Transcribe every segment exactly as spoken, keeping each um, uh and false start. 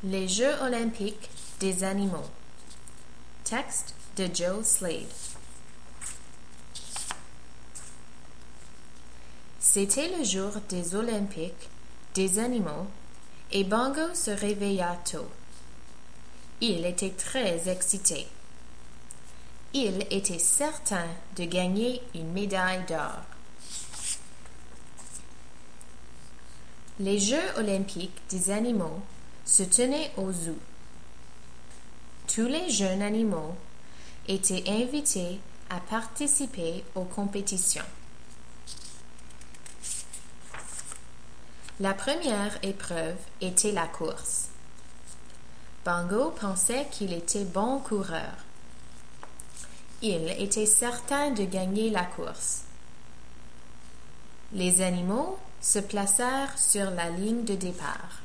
Les Jeux olympiques des animaux. Texte de Joe Slade. C'était le jour des Olympiques des animaux et Bongo se réveilla tôt. Il était très excité. Il était certain de gagner une médaille d'or. Les Jeux olympiques des animaux se tenaient au zoo. Tous les jeunes animaux étaient invités à participer aux compétitions. La première épreuve était la course. Bongo pensait qu'il était bon coureur. Il était certain de gagner la course. Les animaux se placèrent sur la ligne de départ.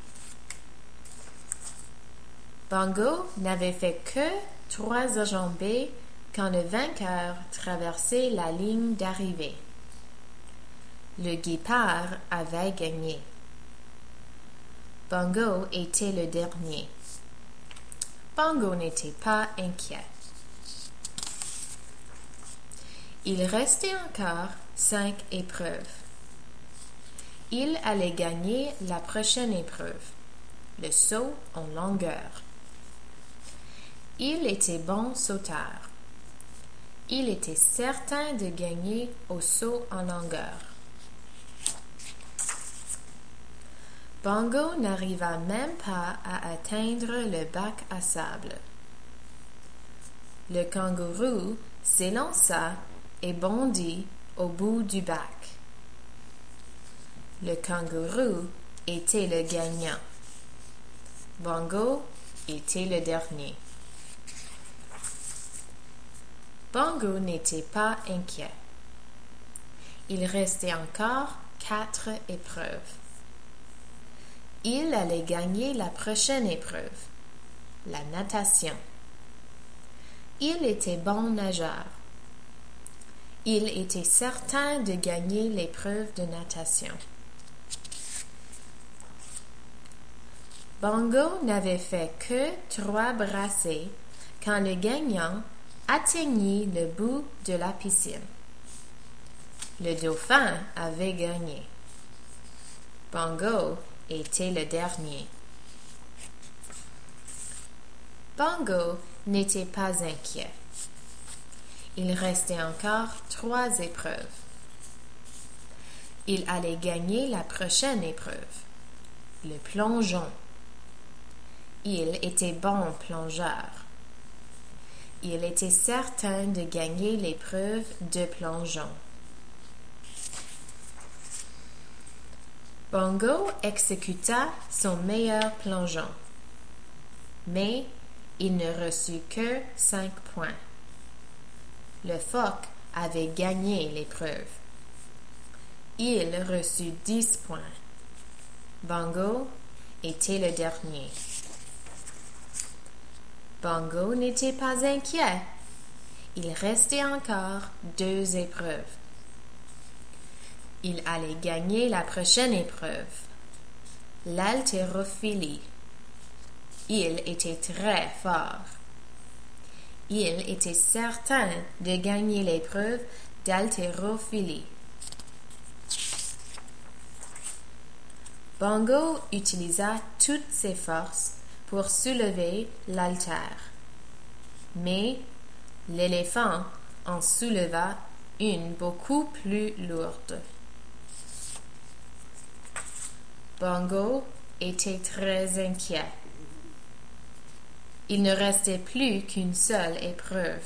Bongo n'avait fait que trois enjambées quand le vainqueur traversait la ligne d'arrivée. Le guépard avait gagné. Bongo était le dernier. Bongo n'était pas inquiet. Il restait encore cinq épreuves. Il allait gagner la prochaine épreuve, le saut en longueur. Il était bon sauteur. Il était certain de gagner au saut en longueur. Bongo n'arriva même pas à atteindre le bac à sable. Le kangourou s'élança et bondit au bout du bac. Le kangourou était le gagnant. Bongo était le dernier. Bongo n'était pas inquiet. Il restait encore quatre épreuves. Il allait gagner la prochaine épreuve, la natation. Il était bon nageur. Il était certain de gagner l'épreuve de natation. Bongo n'avait fait que trois brassées quand le gagnant atteignit le bout de la piscine. Le dauphin avait gagné. Bongo était le dernier. Bongo n'était pas inquiet. Il restait encore trois épreuves. Il allait gagner la prochaine épreuve, le plongeon. Il était bon plongeur. Il était certain de gagner l'épreuve de plongeon. Bongo exécuta son meilleur plongeon, mais il ne reçut que cinq points. Le phoque avait gagné l'épreuve. Il reçut dix points. Bongo était le dernier. Bongo n'était pas inquiet. Il restait encore deux épreuves. Il allait gagner la prochaine épreuve, l'haltérophilie. Il était très fort. Il était certain de gagner l'épreuve d'haltérophilie. Bongo utilisa toutes ses forces pour soulever l'haltère. Mais l'éléphant en souleva une beaucoup plus lourde. Bongo était très inquiet. Il ne restait plus qu'une seule épreuve.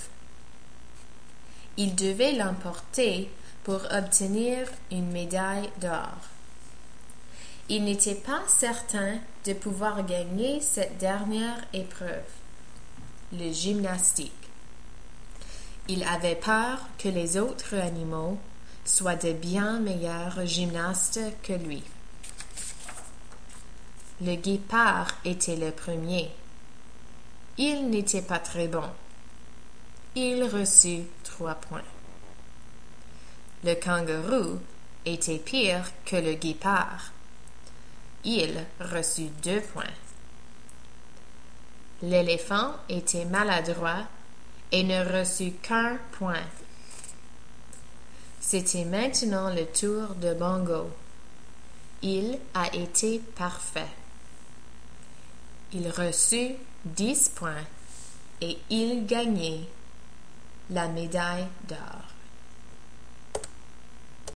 Il devait l'emporter pour obtenir une médaille d'or. Il n'était pas certain de pouvoir gagner cette dernière épreuve, le gymnastique. Il avait peur que les autres animaux soient de bien meilleurs gymnastes que lui. Le guépard était le premier. Il n'était pas très bon. Il reçut trois points. Le kangourou était pire que le guépard. Il reçut deux points. L'éléphant était maladroit et ne reçut qu'un point. C'était maintenant le tour de Bongo. Il a été parfait. Il reçut dix points et il gagnait la médaille d'or.